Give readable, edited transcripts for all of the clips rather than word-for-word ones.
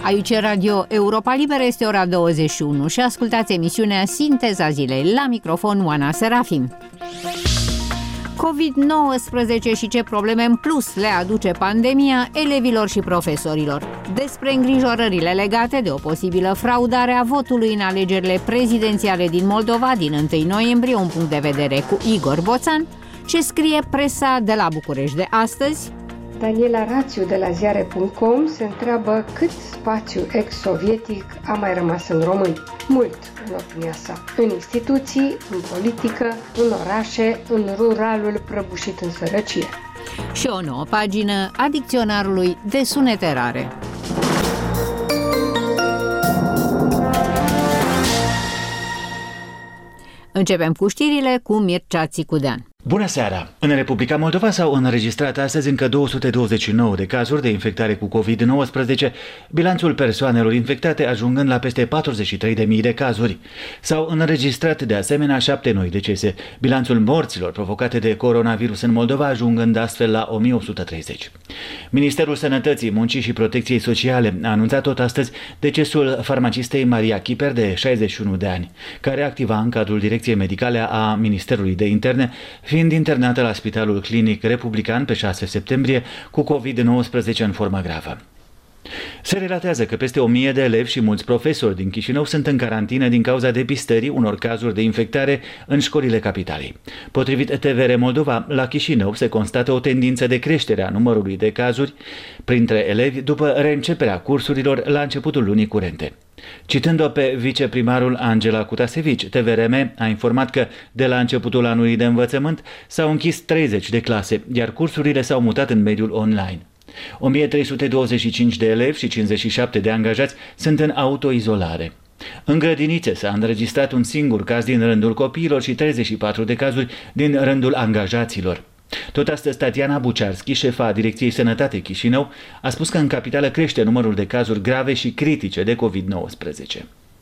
Aici Radio Europa Liberă, este ora 21 și ascultați emisiunea Sinteza Zilei. La microfon Oana Serafim. COVID-19 și ce probleme în plus le aduce pandemia elevilor și profesorilor. Despre îngrijorările legate de o posibilă fraudare a votului în alegerile prezidențiale din Moldova din 1 noiembrie, un punct de vedere cu Igor Boțan. Ce scrie presa de la București de astăzi? Daniela Rațiu de la ziare.com se întreabă cât spațiu ex-sovietic a mai rămas în români. Mult, în opinia sa. În instituții, în politică, în orașe, în ruralul prăbușit în sărăcie. Și o nouă pagină a dicționarului de sunete rare. Începem cu știrile cu Mircea Țicudean. Bună seara! În Republica Moldova s-au înregistrat astăzi încă 229 de cazuri de infectare cu COVID-19, bilanțul persoanelor infectate ajungând la peste 43.000 de cazuri. S-au înregistrat de asemenea 7 noi decese, bilanțul morților provocate de coronavirus în Moldova ajungând astfel la 1130. Ministerul Sănătății, Muncii și Protecției Sociale a anunțat tot astăzi decesul farmacistei Maria Chiper, de 61 de ani, care activa în cadrul Direcției Medicale a Ministerului de Interne, fiind internată la Spitalul Clinic Republican pe 6 septembrie cu COVID-19 în formă gravă. Se relatează că peste 1000 de elevi și mulți profesori din Chișinău sunt în carantină din cauza depistării unor cazuri de infectare în școlile capitalei. Potrivit TVR Moldova, la Chișinău se constată o tendință de creștere a numărului de cazuri printre elevi după reînceperea cursurilor la începutul lunii curente. Citând-o pe viceprimarul Angela Cutasevici, TVRM a informat că de la începutul anului de învățământ s-au închis 30 de clase, iar cursurile s-au mutat în mediul online. 1325 de elevi și 57 de angajați sunt în autoizolare. În grădinițe s-a înregistrat un singur caz din rândul copiilor și 34 de cazuri din rândul angajaților. Tot astăzi, Tatiana Buciarski, șefa Direcției Sănătate Chișinău, a spus că în capitală crește numărul de cazuri grave și critice de COVID-19.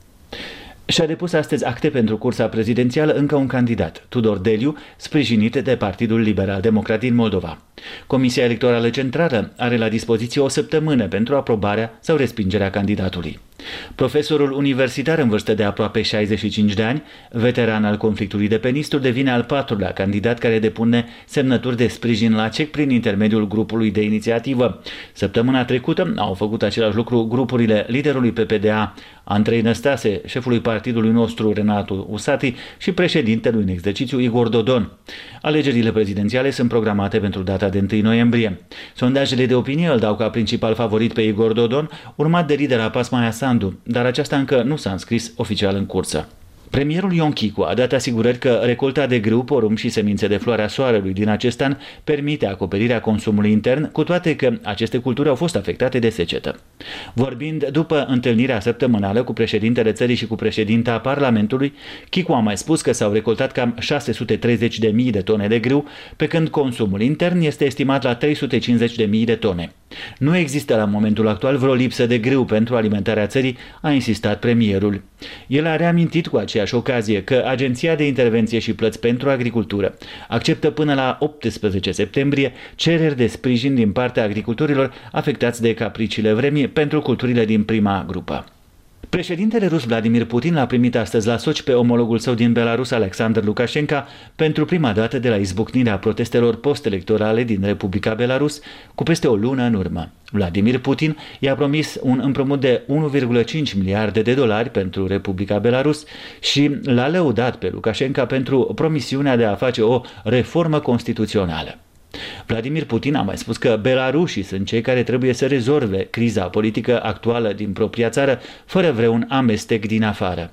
Și-a depus astăzi acte pentru cursa prezidențială încă un candidat, Tudor Deliu, sprijinit de Partidul Liberal Democrat din Moldova. Comisia Electorală Centrală are la dispoziție o săptămână pentru aprobarea sau respingerea candidatului. Profesorul universitar în vârstă de aproape 65 de ani, veteran al conflictului de pe Nistru, devine al 4-lea candidat care depune semnături de sprijin la CEC prin intermediul grupului de inițiativă. Săptămâna trecută au făcut același lucru grupurile liderului PPDA, Andrei Năstase, șefului partidului nostru Renato Usati și președintelui în exercițiu Igor Dodon. Alegerile prezidențiale sunt programate pentru data de 1 noiembrie. Sondajele de opinie îl dau ca principal favorit pe Igor Dodon, urmat de lidera PAS Maia Sandu, dar aceasta încă nu s-a înscris oficial în cursă. Premierul Ion Chicu a dat asigurări că recolta de grâu, porumb și semințe de floarea soarelui din acest an permite acoperirea consumului intern, cu toate că aceste culturi au fost afectate de secetă. Vorbind după întâlnirea săptămânală cu președintele țării și cu președinta Parlamentului, Chicu a mai spus că s-au recoltat cam 630.000 de tone de grâu, pe când consumul intern este estimat la 350.000 de tone. Nu există la momentul actual vreo lipsă de grâu pentru alimentarea țării, a insistat premierul. El a reamintit cu aceeași ocazie că Agenția de Intervenție și Plăți pentru Agricultură acceptă până la 18 septembrie cereri de sprijin din partea agricultorilor afectați de capriciile vremii pentru culturile din prima grupă. Președintele rus Vladimir Putin l-a primit astăzi la Sochi pe omologul său din Belarus, Alexander Lukashenko, pentru prima dată de la izbucnirea protestelor post-electorale din Republica Belarus, cu peste o lună în urmă. Vladimir Putin i-a promis un împrumut de 1,5 miliarde de dolari pentru Republica Belarus și l-a lăudat pe Lukashenko pentru promisiunea de a face o reformă constituțională. Vladimir Putin a mai spus că belarușii sunt cei care trebuie să rezolve criza politică actuală din propria țară, fără vreun amestec din afară.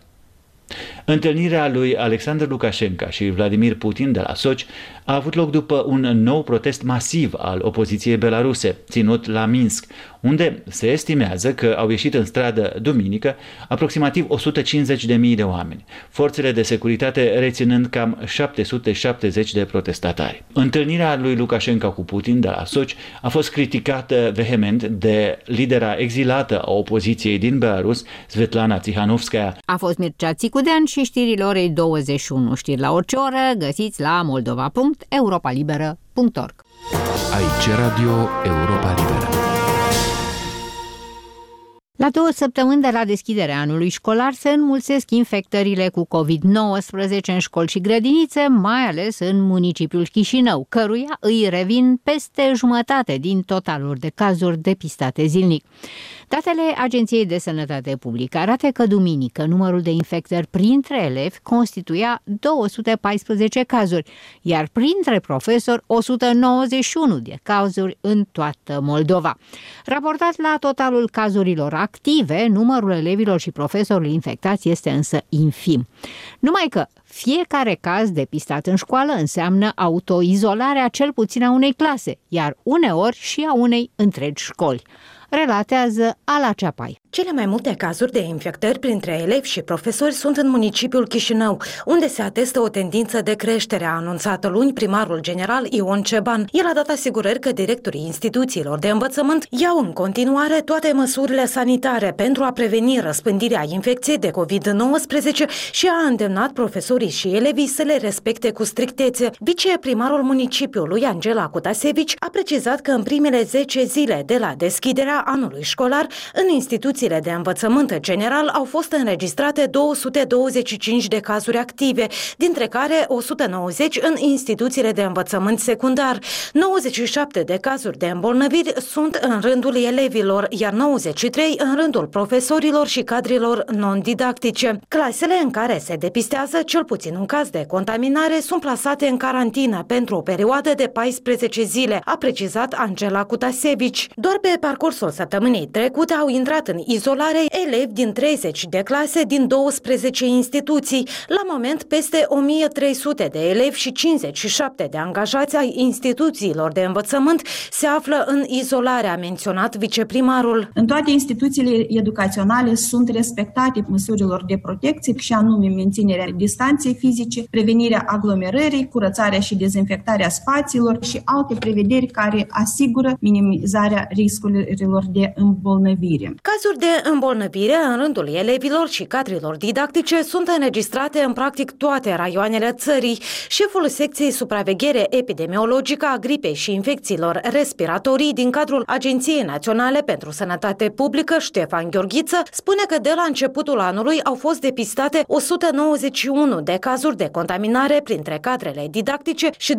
Întâlnirea lui Alexander Lukashenko și Vladimir Putin de la Sochi a avut loc după un nou protest masiv al opoziției belaruse, ținut la Minsk, unde se estimează că au ieșit în stradă duminică aproximativ 150.000 de oameni, forțele de securitate reținând cam 770 de protestatari. Întâlnirea lui Lukashenko cu Putin de la Sochi a fost criticată vehement de lidera exilată a opoziției din Belarus, Svetlana Tsikhanovskaya. A fost Mircea Țicudean și știrile orei 21. Știri la orice oră găsiți la moldova.europalibera.org. Aici Radio Europa Liberă. La 2 săptămâni de la deschiderea anului școlar se înmulțesc infectările cu COVID-19 în școli și grădinițe, mai ales în municipiul Chișinău, căruia îi revin peste jumătate din totalul de cazuri depistate zilnic. Datele Agenției de Sănătate Publică arată că duminică numărul de infectări printre elevi constituia 214 cazuri, iar printre profesori 191 de cazuri în toată Moldova. Raportat la totalul cazurilor active, numărul elevilor și profesorilor infectați este însă infim. Numai că fiecare caz depistat în școală înseamnă autoizolarea cel puțin a unei clase, iar uneori și a unei întregi școli. Relatează Ala Ceapai. Cele mai multe cazuri de infectări printre elevi și profesori sunt în municipiul Chișinău, unde se atestă o tendință de creștere, a anunțat luni primarul general Ion Ceban. El a dat asigurări că directorii instituțiilor de învățământ iau în continuare toate măsurile sanitare pentru a preveni răspândirea infecției de COVID-19 și a îndemnat profesorii și elevii să le respecte cu strictețe. Viceprimarul municipiului, Angela Cutasevici, a precizat că în primele 10 zile de la deschiderea anului școlar, în instituțiile de învățământ general au fost înregistrate 225 de cazuri active, dintre care 190 în instituțiile de învățământ secundar. 97 de cazuri de îmbolnăviri sunt în rândul elevilor, iar 93 în rândul profesorilor și cadrilor non-didactice. Clasele în care se depistează cel puțin un caz de contaminare sunt plasate în carantină pentru o perioadă de 14 zile, a precizat Angela Cutasevici. Doar pe parcursul săptămânii trecute au intrat în izolare elevi din 30 de clase din 12 instituții. La moment, peste 1300 de elevi și 57 de angajați ai instituțiilor de învățământ se află în izolare, a menționat viceprimarul. În toate instituțiile educaționale sunt respectate măsurilor de protecție, și anume menținerea distanței fizice, prevenirea aglomerării, curățarea și dezinfectarea spațiilor și alte prevederi care asigură minimizarea riscurilor de îmbolnăvire. Cazuri de îmbolnăvire în rândul elevilor și cadrilor didactice sunt înregistrate în practic toate raioanele țării. Șeful secției supraveghere epidemiologică a gripei și infecțiilor respiratorii din cadrul Agenției Naționale pentru Sănătate Publică, Ștefan Gheorghiță, spune că de la începutul anului au fost depistate 191 de cazuri de contaminare printre cadrele didactice și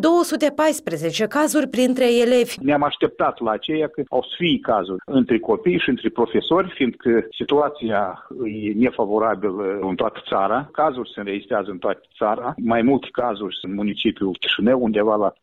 214 cazuri printre elevi. Ne-am așteptat la aceea că au să fie cazuri între copii și între profesori, fiindcă situația e nefavorabilă în toată țara. Cazuri se înregistrează în toată țara. Mai multe cazuri sunt în municipiul Chișinău, undeva la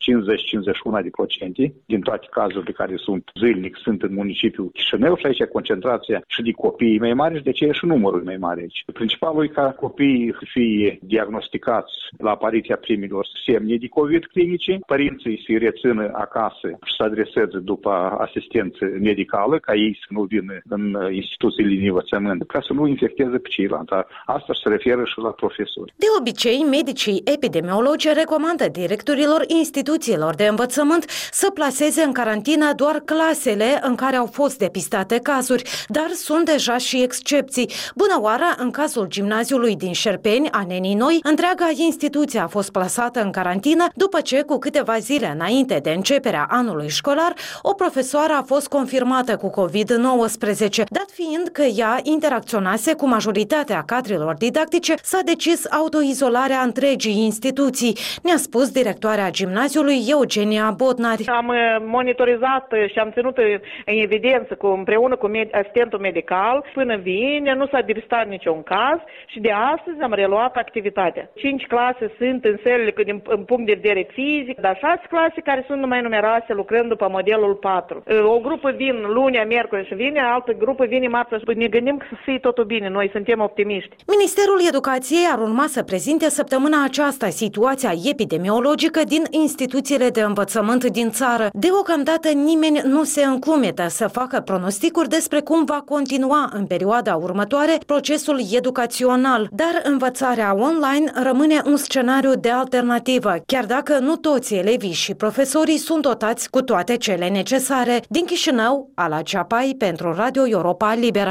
50-51% din toate cazurile care sunt zilnic sunt în municipiul Chișinău și aici concentrația și de copiii mai mari și de aceea și numărul mai mare aici. Principalul e ca copiii să fie diagnosticați la apariția primilor semne de COVID clinice, părinții să-i rețină acasă și să adreseze după asistență medicală, ca ei să nu vină în instituțiile de învățământ, ca să nu infecteze pe ceilalți. Asta se referă și la profesori. De obicei, medicii epidemiologi recomandă directorilor instituțiilor de învățământ să plaseze în carantină doar clasele în care au fost depistate cazuri, dar sunt deja și excepții. Bună oară, în cazul gimnaziului din Șerpeni, a Nenii Noi, întreaga instituție a fost plasată în carantină după ce, cu câteva zile înainte de începerea anului școlar, o profesoară a fost confirmată cu COVID-19. Dat fiind că ea interacționase cu majoritatea cadrelor didactice, s-a decis autoizolarea întregii instituții, ne-a spus directoarea gimnaziului Eugenia Bodnari. Am monitorizat și am ținut în evidență împreună cu asistentul medical până vine, nu s-a depistat niciun caz și de astăzi am reluat activitatea. 5 clase sunt în sălile în punct de vedere fizic, dar 6 clase care sunt numai numeroase lucrând după modelul 4. O grupă vin lunea, miercuri și vine, altă grupă vine marți. Ne gândim să fie totul bine, noi suntem optimiști. Ministerul Educației ar urma să prezinte săptămâna aceasta situația epidemiologică din instituțiile de învățământ din țară. Deocamdată nimeni nu se încumetă să facă pronosticuri despre cum va continua în perioada următoare procesul educațional, dar învățarea online rămâne un scenariu de alternativă, chiar dacă nu toți elevii și profesorii sunt dotați cu toate cele necesare. Din Chișinău, Ala Ceapai pentru Radio Europa Liberă.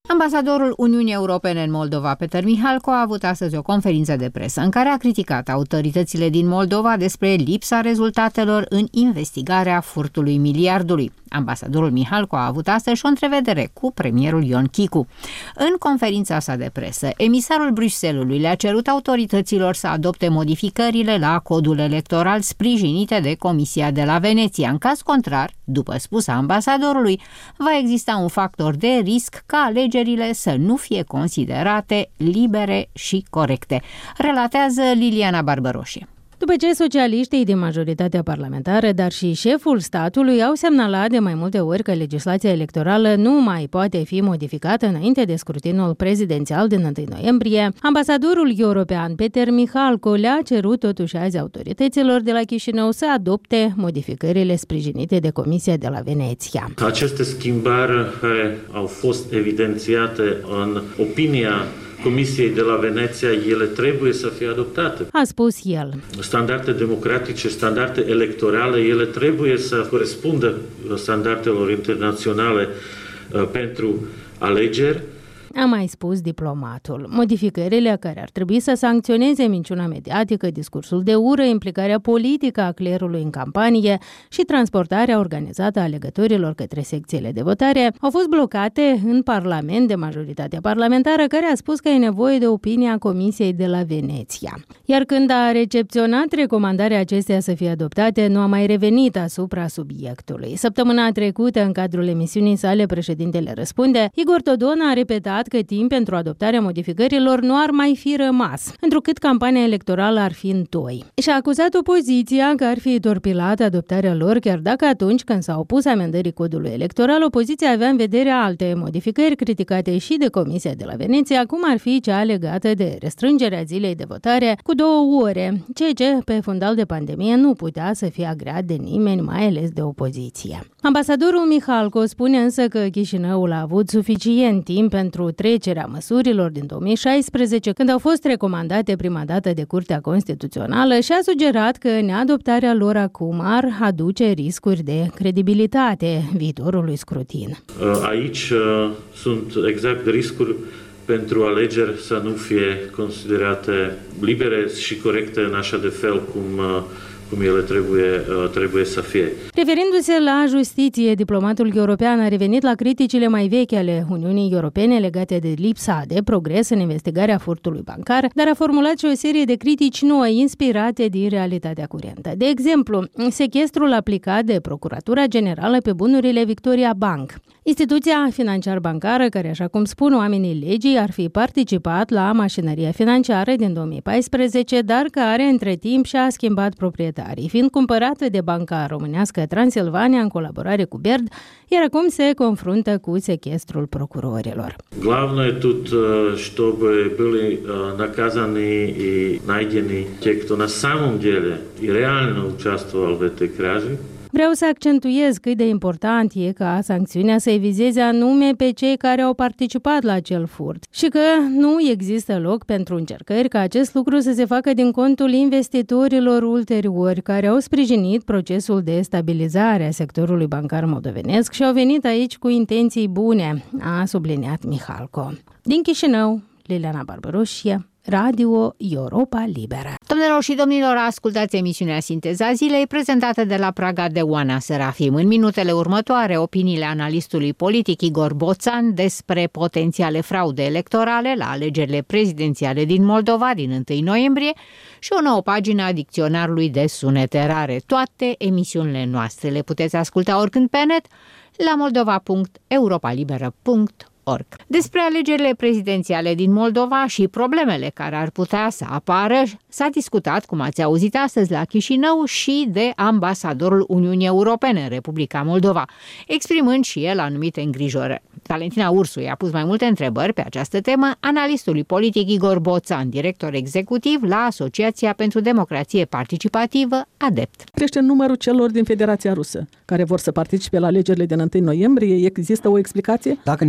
Ambasadorul Uniunii Europene în Moldova, Peter Mihalko, a avut astăzi o conferință de presă în care a criticat autoritățile din Moldova despre lipsa rezultatelor în investigarea furtului miliardului. Ambasadorul Mihalko a avut astăzi o întrevedere cu premierul Ion Chicu. În conferința sa de presă, emisarul Bruxellesului le-a cerut autorităților să adopte modificările la codul electoral sprijinite de Comisia de la Veneția. În caz contrar, după spusa ambasadorului, va exista un factor de risc ca alegerile să nu fie considerate libere și corecte, relatează Liliana Barbăroșie. După ce socialiștii din majoritatea parlamentară, dar și șeful statului au semnalat de mai multe ori că legislația electorală nu mai poate fi modificată înainte de scrutinul prezidențial din 1 noiembrie, ambasadorul european Peter Mihalko le-a cerut totuși azi autorităților de la Chișinău să adopte modificările sprijinite de Comisia de la Veneția. Aceste schimbări care au fost evidențiate în opinia Comisiei de la Veneția, ele trebuie să fie adoptate. A spus el. Standarde democratice, standarde electorale, ele trebuie să corespundă standardelor internaționale pentru alegeri. A mai spus diplomatul. Modificările care ar trebui să sancționeze minciuna mediatică, discursul de ură, implicarea politică a clerului în campanie și transportarea organizată a alegătorilor către secțiile de votare au fost blocate în Parlament de majoritatea parlamentară, care a spus că e nevoie de opinia Comisiei de la Veneția. Iar când a recepționat recomandarea acesteia să fie adoptate, nu a mai revenit asupra subiectului. Săptămâna trecută, în cadrul emisiunii sale Președintele Răspunde, Igor Dodon a repetat că timp pentru adoptarea modificărilor nu ar mai fi rămas, întrucât campania electorală ar fi în toi. Și a acuzat opoziția că ar fi torpilat adoptarea lor, chiar dacă atunci când s-a opus amendării codului electoral, opoziția avea în vedere alte modificări criticate și de Comisia de la Veneția, cum ar fi cea legată de restrângerea zilei de votare cu 2 ore, ceea ce pe fundal de pandemie nu putea să fie agreat de nimeni, mai ales de opoziție. Ambasadorul Mihalko spune însă că Chișinăul a avut suficient timp pentru trecerea măsurilor din 2016, când au fost recomandate prima dată de Curtea Constituțională, și a sugerat că neadoptarea lor acum ar aduce riscuri de credibilitate viitorului scrutin. Aici sunt exact riscuri pentru alegeri să nu fie considerate libere și corecte în așa de fel cum ele trebuie să fie. Referindu-se la justiție, diplomatul european a revenit la criticile mai vechi ale Uniunii Europene legate de lipsa de progres în investigarea furtului bancar, dar a formulat și o serie de critici noi inspirate din realitatea curentă. De exemplu, sechestrul aplicat de Procuratura Generală pe bunurile Victoria Bank. Instituția financiar-bancară, care, așa cum spun oamenii legii, ar fi participat la mașinăria financiară din 2014, dar care între timp și-a schimbat proprietarii, fiind cumpărată de banca românească Transilvania în colaborare cu BERD, iar acum se confruntă cu sechestrul procurorilor. Glavno je тут, чтобы были наказаны и найдены те, кто на самом деле и реально участвовал в этой краже. Vreau să accentuez cât de important e ca sancțiunea să vizeze anume pe cei care au participat la acel furt și că nu există loc pentru încercări ca acest lucru să se facă din contul investitorilor ulteriori care au sprijinit procesul de stabilizare a sectorului bancar moldovenesc și au venit aici cu intenții bune, a subliniat Mihalko. Din Chișinău, Liliana Barbăroșie, Radio Europa Liberă. Domnilor și domnilor, ascultați emisiunea Sinteza Zilei, prezentată de la Praga de Oana Serafim. În minutele următoare, opiniile analistului politic Igor Boțan despre potențiale fraude electorale la alegerile prezidențiale din Moldova din 1 noiembrie și o nouă pagină a dicționarului de sunete rare. Toate emisiunile noastre le puteți asculta oricând pe net la moldova.europalibera.org. Despre alegerile prezidențiale din Moldova și problemele care ar putea să apară s-a discutat, cum ați auzit astăzi, la Chișinău și de ambasadorul Uniunii Europene în Republica Moldova, exprimând și el anumite îngrijorări. Valentina Ursu i-a pus mai multe întrebări pe această temă analistului politic Igor Boțan, director executiv la Asociația pentru Democrație Participativă, ADEPT. Crește numărul celor din Federația Rusă care vor să participe la alegerile din 1 noiembrie. Există o explicație? Dacă ne referim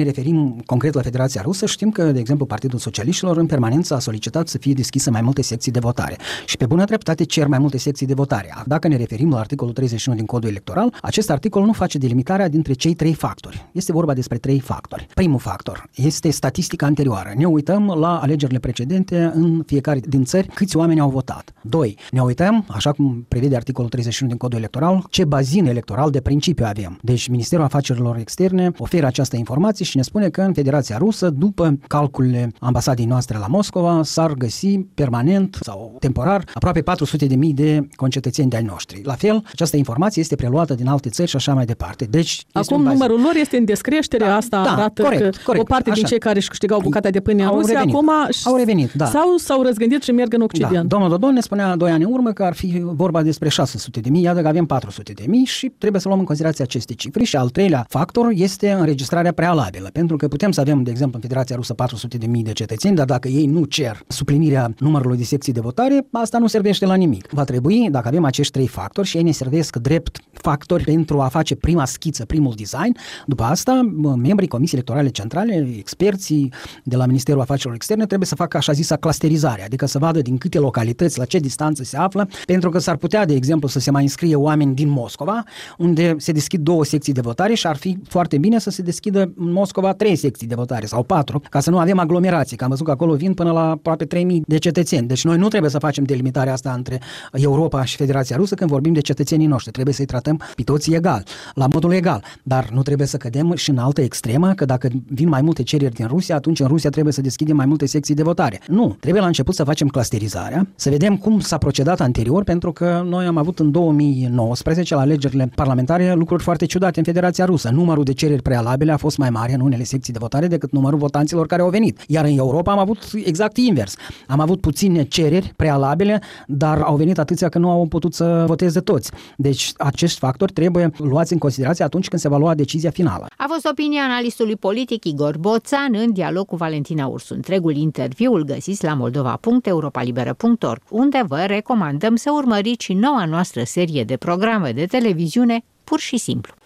uităm concret la Federația Rusă, știm că, de exemplu, Partidul Socialiștilor în permanență a solicitat să fie deschisă mai multe secții de votare și pe bună dreptate cer mai multe secții de votare. Dacă ne referim la articolul 31 din Codul Electoral, acest articol nu face delimitarea dintre cei 3 factori. Este vorba despre 3 factori. Primul factor este statistica anterioară. Ne uităm la alegerile precedente în fiecare din țări câți oameni au votat. 2. Ne uităm, așa cum prevede articolul 31 din Codul Electoral, ce bazin electoral de principiu avem. Deci Ministerul Afacerilor Externe oferă această informație și ne spune că în Federația Rusă, după calculele ambasadei noastre la Moscova, s-ar găsi permanent sau temporar aproape 400.000 de concetățeni de-ai noștri. La fel, această informație este preluată din alte țări și așa mai departe. Deci, acum numărul lor este în descreștere, asta arată corect, că o parte din cei care își câștigau bucata de pâine în Rusia, acum au revenit, da. Sau s-au răzgândit și merg în Occident. Da. Domnul Dodon ne spunea 2 ani în urmă că ar fi vorba despre 600.000, iată că avem 400.000 și trebuie să luăm în considerație aceste cifre. Și al treilea factor este înregistrarea prealabilă, pentru că putem să avem, de exemplu, în Federația Rusă 400.000 de cetățeni, dar dacă ei nu cer suplinirea numărului de secții de votare, asta nu servește la nimic. Va trebui, dacă avem acești 3 factori și ei ne servesc drept factori pentru a face prima schiță, primul design, după asta, membrii Comisiei Electorale Centrale, experții de la Ministerul Afacerilor Externe trebuie să facă așa zisa clusterizare, adică să vadă din câte localități, la ce distanță se află, pentru că s-ar putea, de exemplu, să se mai înscrie oameni din Moscova, unde se deschid 2 secții de votare și ar fi foarte bine să se deschidă în Moscova 3 secții de votare sau 4, ca să nu avem aglomerații, că am văzut că acolo vin până la aproape 3.000 de cetățeni. Deci noi nu trebuie să facem delimitarea asta între Europa și Federația Rusă când vorbim de cetățenii noștri. Trebuie să-i tratăm pe toți egal, la modul egal. Dar nu trebuie să cădem și în altă extremă, că dacă vin mai multe cereri din Rusia, atunci în Rusia trebuie să deschidem mai multe secții de votare. Nu, trebuie la început să facem clusterizarea, să vedem cum s-a procedat anterior, pentru că noi am avut în 2019, la alegerile parlamentare, lucruri foarte ciudate în Federația Rusă. Numărul de cereri prealabile a fost mai mare în unele secții de votare decât numărul votanților care au venit. Iar în Europa am avut exact invers. Am avut puține cereri prealabile, dar au venit atâția că nu au putut să voteze toți. Deci acești factori trebuie luați în considerație atunci când se va lua decizia finală. A fost opinia analistului politic Igor Boțan în dialog cu Valentina Ursu. Întregul interviu îl găsiți la moldova.europalibera.org, unde vă recomandăm să urmăriți și noua noastră serie de programe de televiziune Pur și Simplu.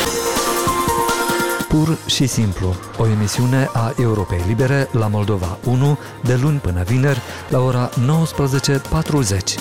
Pur și Simplu, o emisiune a Europei Libere la Moldova 1, de luni până vineri, la ora 19:40.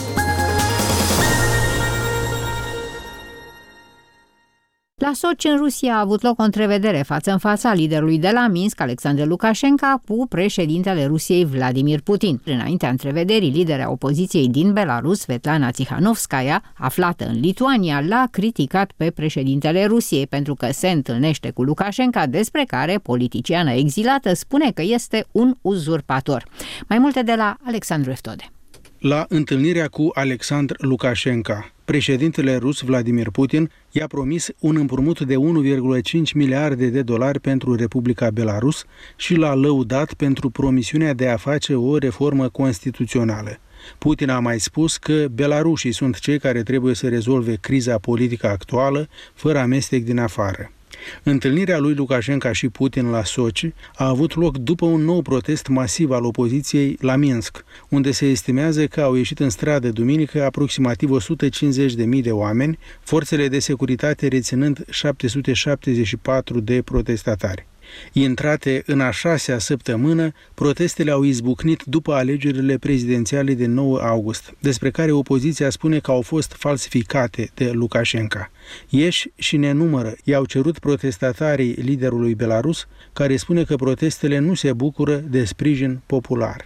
La Sochi, în Rusia, a avut loc o întrevedere față în fața liderului de la Minsk, Alexandru Lukashenko, cu președintele Rusiei, Vladimir Putin. Înaintea întrevederii, liderea opoziției din Belarus, Svetlana Tsikhanovskaya, aflată în Lituania, l-a criticat pe președintele Rusiei pentru că se întâlnește cu Lukashenko, despre care politiciana exilată spune că este un uzurpator. Mai multe de la Alexandru Eftode. La întâlnirea cu Alexandru Lukashenko, președintele rus Vladimir Putin i-a promis un împrumut de 1,5 miliarde de dolari pentru Republica Belarus și l-a lăudat pentru promisiunea de a face o reformă constituțională. Putin a mai spus că belarușii sunt cei care trebuie să rezolve criza politică actuală, fără amestec din afară. Întâlnirea lui Lukashenko și Putin la Sochi a avut loc după un nou protest masiv al opoziției la Minsk, unde se estimează că au ieșit în stradă duminică aproximativ 150.000 de oameni, forțele de securitate reținând 774 de protestatari. Intrate în a 6-a săptămână, protestele au izbucnit după alegerile prezidențiale de 9 august, despre care opoziția spune că au fost falsificate de Lukashenko. Ieși și nenumără i-au cerut protestatarii liderului Belarus, care spune că protestele nu se bucură de sprijin popular.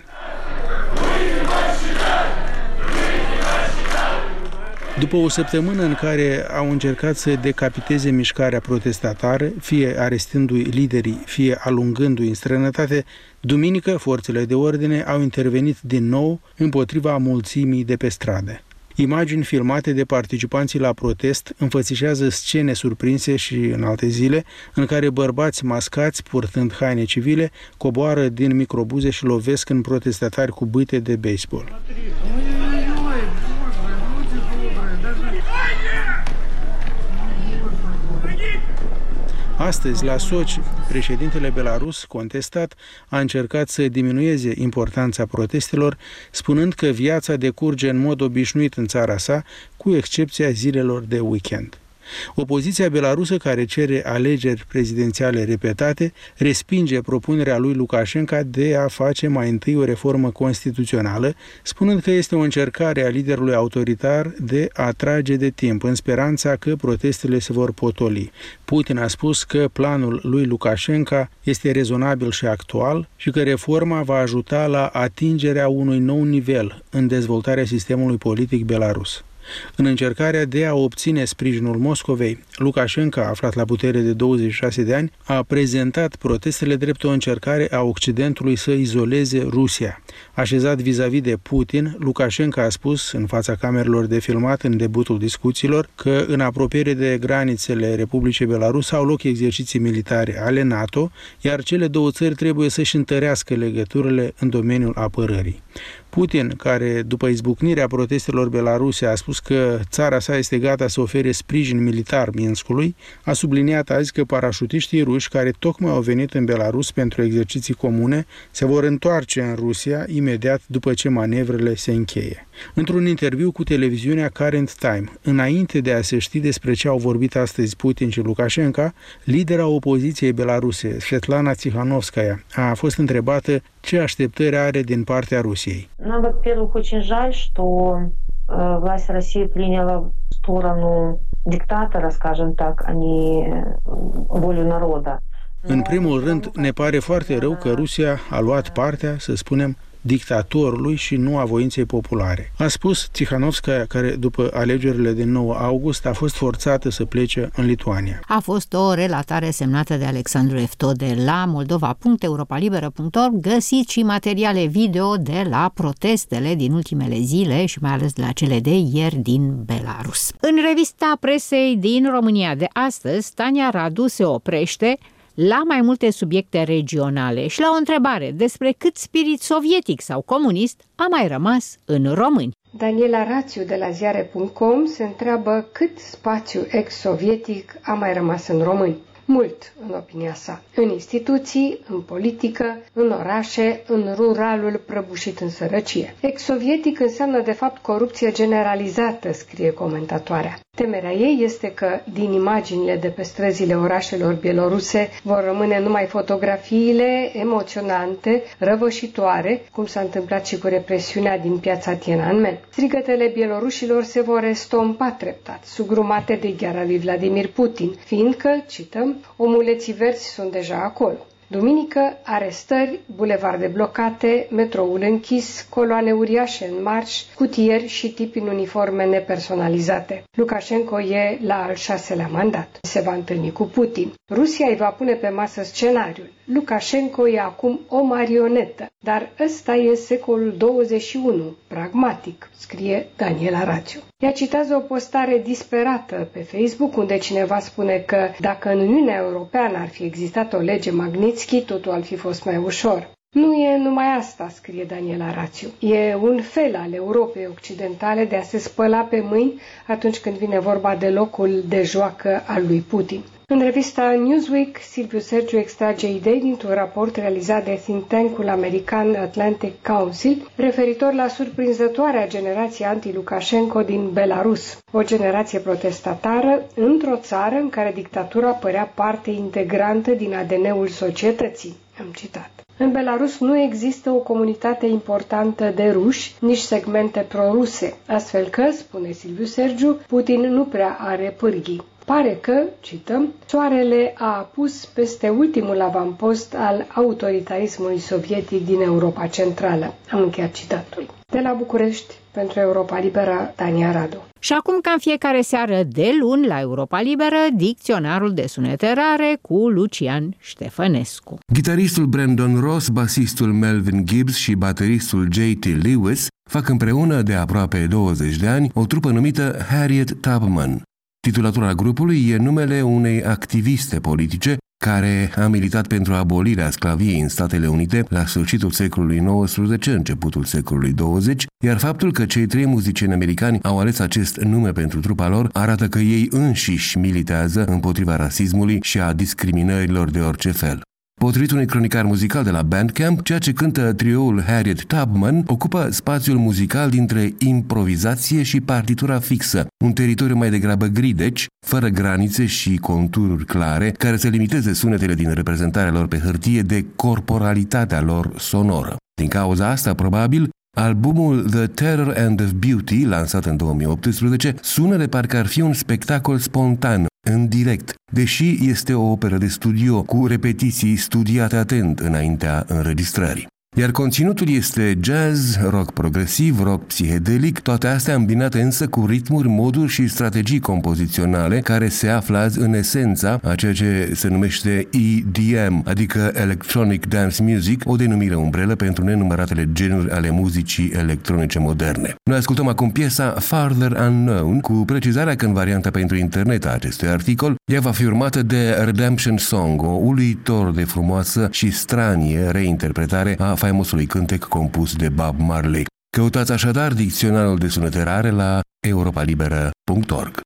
După o săptămână în care au încercat să decapiteze mișcarea protestatară, fie arestându-i liderii, fie alungându-i în străinătate, duminică forțele de ordine au intervenit din nou împotriva mulțimii de pe stradă. Imagini filmate de participanții la protest înfățișează scene surprinse și în alte zile, în care bărbați mascați, purtând haine civile, coboară din microbuze și lovesc în protestatari cu bâte de baseball. Astăzi, la Sochi, președintele Belarus, contestat, a încercat să diminueze importanța protestelor, spunând că viața decurge în mod obișnuit în țara sa, cu excepția zilelor de weekend. Opoziția belarusă, care cere alegeri prezidențiale repetate, respinge propunerea lui Lukashenko de a face mai întâi o reformă constituțională, spunând că este o încercare a liderului autoritar de a trage de timp, în speranța că protestele se vor potoli. Putin a spus că planul lui Lukashenko este rezonabil și actual și că reforma va ajuta la atingerea unui nou nivel în dezvoltarea sistemului politic belarus. În încercarea de a obține sprijinul Moscovei, Lukashenko, aflat la putere de 26 de ani, a prezentat protestele drept o încercare a Occidentului să izoleze Rusia. Așezat vis-a-vis de Putin, Lukashenko a spus în fața camerelor de filmat în debutul discuțiilor că în apropiere de granițele Republicii Belarus au loc exerciții militare ale NATO, iar cele două țări trebuie să-și întărească legăturile în domeniul apărării. Putin, care după izbucnirea protestelor belaruse a spus că țara sa este gata să ofere sprijin militar Minskului, a subliniat azi că parașutiștii ruși care tocmai au venit în Belarus pentru exerciții comune se vor întoarce în Rusia imediat după ce manevrele se încheie. Într-un interviu cu televiziunea Current Time, înainte de a se ști despre ce au vorbit astăzi Putin și Lukashenko, lidera opoziției belaruse, Svetlana Tikhanovskaya, a fost întrebată ce așteptări are din partea Rusiei. Нам, во-первых, очень жаль, что власть России приняла сторону диктатора, скажем так, а не волю народа. În primul rând, ne pare foarte rău că Rusia a luat partea, să spunem, dictatorului și nu a voinței populare. A spus Tikhanovskaya, care după alegerile din 9 august a fost forțată să plece în Lituania. A fost o relatare semnată de Alexandru Eftode la moldova.europalibera.org. Găsiți și materiale video de la protestele din ultimele zile și mai ales de la cele de ieri din Belarus. În revista presei din România de astăzi, Tania Radu se oprește la mai multe subiecte regionale și la o întrebare despre cât spirit sovietic sau comunist a mai rămas în români. Daniela Rațiu de la ziare.com se întreabă cât spațiu ex-sovietic a mai rămas în români. Mult, în opinia sa, în instituții, în politică, în orașe, în ruralul prăbușit în sărăcie. Ex-sovietic înseamnă de fapt corupție generalizată, scrie comentatoarea. Temerea ei este că din imaginile de pe străzile orașelor bieloruse vor rămâne numai fotografiile emoționante, răvășitoare, cum s-a întâmplat și cu represiunea din piața Tiananmen. Strigătele bielorușilor se vor estompa treptat, sugrumate de gheara lui Vladimir Putin, fiindcă, cităm, omuleții verzi sunt deja acolo. Duminică, arestări, bulevarde blocate, metroul închis, coloane uriașe în marș, cutieri și tipi în uniforme nepersonalizate. Lukashenko e la al 6-lea mandat. Se va întâlni cu Putin. Rusia îi va pune pe masă scenariul. Lukashenko e acum o marionetă, dar ăsta e secolul 21, pragmatic, scrie Daniela Rațiu. Ea citează o postare disperată pe Facebook unde cineva spune că dacă în Uniunea Europeană ar fi existat o lege Magnitsky, totul ar fi fost mai ușor. Nu e numai asta, scrie Daniela Rațiu. E un fel al Europei Occidentale de a se spăla pe mâini atunci când vine vorba de locul de joacă al lui Putin. În revista Newsweek, Silviu Sergiu extrage idei dintr-un raport realizat de think tank-ul american Atlantic Council referitor la surprinzătoarea generație anti-Lukashenko din Belarus, o generație protestatară într-o țară în care dictatura părea parte integrantă din ADN-ul societății. Am citat. În Belarus nu există o comunitate importantă de ruși, nici segmente pro-ruse, astfel că, spune Silviu Sergiu, Putin nu prea are pârghii. Pare că, cităm, soarele a apus peste ultimul avampost al autoritarismului sovietic din Europa Centrală. Am încheiat citatul. De la București, pentru Europa Liberă, Tania Radu. Și acum, ca în fiecare seară de luni, la Europa Liberă, dicționarul de sunete rare cu Lucian Ștefănescu. Gitaristul Brandon Ross, basistul Melvin Gibbs și bateristul J.T. Lewis fac împreună de aproape 20 de ani o trupă numită Harriet Tubman. Titulatura grupului e numele unei activiste politice care a militat pentru abolirea sclaviei în Statele Unite la sfârșitul secolului XIX, începutul secolului 20, iar faptul că cei trei muzicieni americani au ales acest nume pentru trupa lor arată că ei înșiși militează împotriva rasismului și a discriminărilor de orice fel. Potrivit unui cronicar muzical de la Bandcamp, ceea ce cântă trioul Harriet Tubman ocupă spațiul muzical dintre improvizație și partitura fixă, un teritoriu mai degrabă gri, deci, fără granițe și contururi clare, care să limiteze sunetele din reprezentarea lor pe hârtie de corporalitatea lor sonoră. Din cauza asta, probabil, albumul The Terror and of Beauty, lansat în 2018, sună de parcă ar fi un spectacol spontan, în direct, deși este o operă de studio cu repetiții studiate atent înaintea înregistrării. Iar conținutul este jazz, rock progresiv, rock psihedelic, toate astea îmbinate însă cu ritmuri, moduri și strategii compoziționale care se află azi în esența a ceea ce se numește EDM, adică Electronic Dance Music, o denumire umbrelă pentru nenumăratele genuri ale muzicii electronice moderne. Noi ascultăm acum piesa Farther Unknown, cu precizarea că în varianta pentru internet a acestui articol, ea va fi urmată de Redemption Song, o uluitor de frumoasă și stranie reinterpretare a faimosului cântec compus de Bob Marley. Căutați așadar dicționarul de sunete rare la europalibera.org.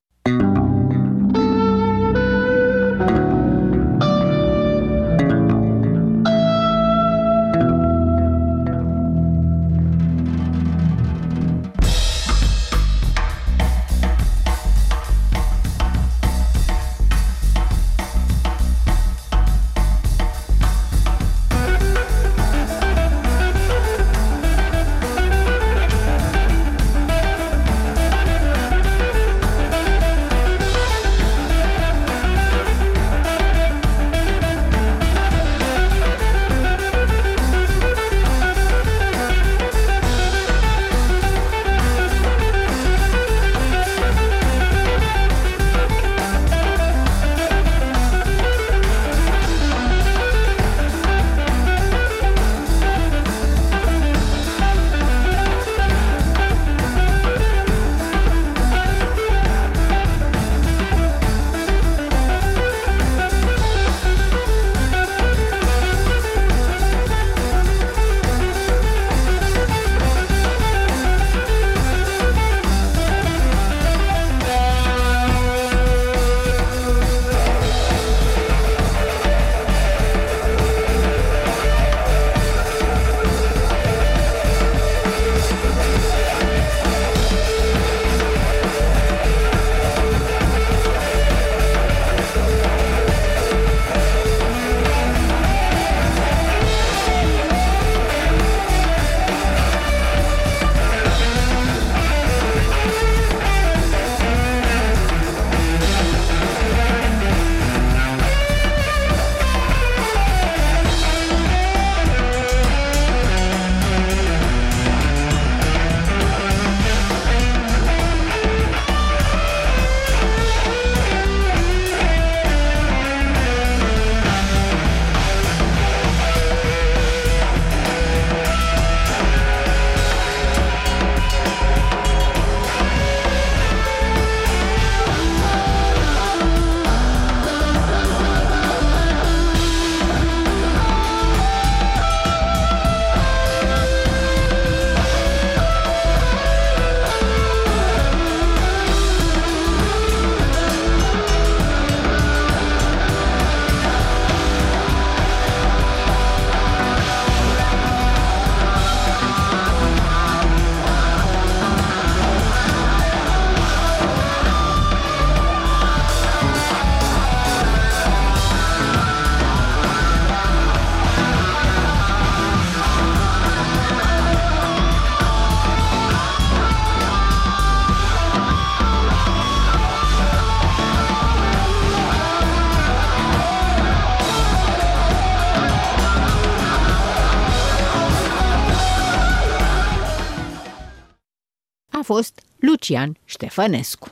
A fost Lucian Ștefănescu.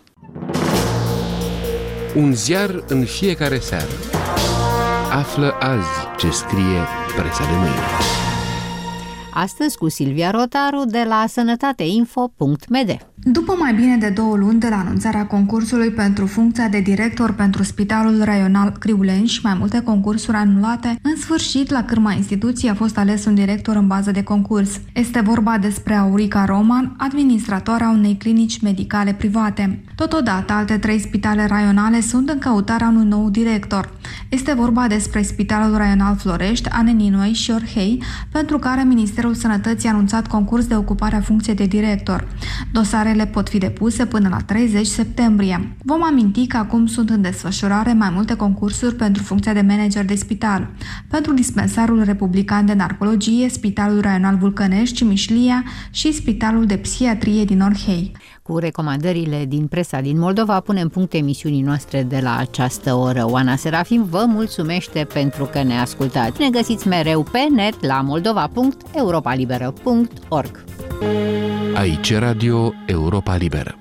Un ziar în fiecare seară. Află azi ce scrie presa de mâine. Astăzi cu Silvia Rotaru de la sănătateinfo.md. După mai bine de 2 luni de la anunțarea concursului pentru funcția de director pentru Spitalul Raional Criuleni și mai multe concursuri anulate, în sfârșit, la cârma instituției a fost ales un director în bază de concurs. Este vorba despre Aurica Roman, administratoarea unei clinici medicale private. Totodată, alte 3 spitale raionale sunt în căutarea unui nou director. Este vorba despre Spitalul Raional Florești, Aneninoi și Orhei, pentru care Ministerul Sănătății a anunțat concurs de ocupare a funcției de director. Dosarele pot fi depuse până la 30 septembrie. Vom aminti că acum sunt în desfășurare mai multe concursuri pentru funcția de manager de spital. Pentru Dispensarul Republican de Narcologie, Spitalul Raional Vulcănești, Cimișlia și Spitalul de Psihiatrie din Orhei. Cu recomandările din presa din Moldova punem punct emisiunii noastre de la această oră. Oana Serafim vă mulțumește pentru că ne ascultați. Ne găsiți mereu pe net la moldova.europalibera.org. Aici Radio Europa Liberă.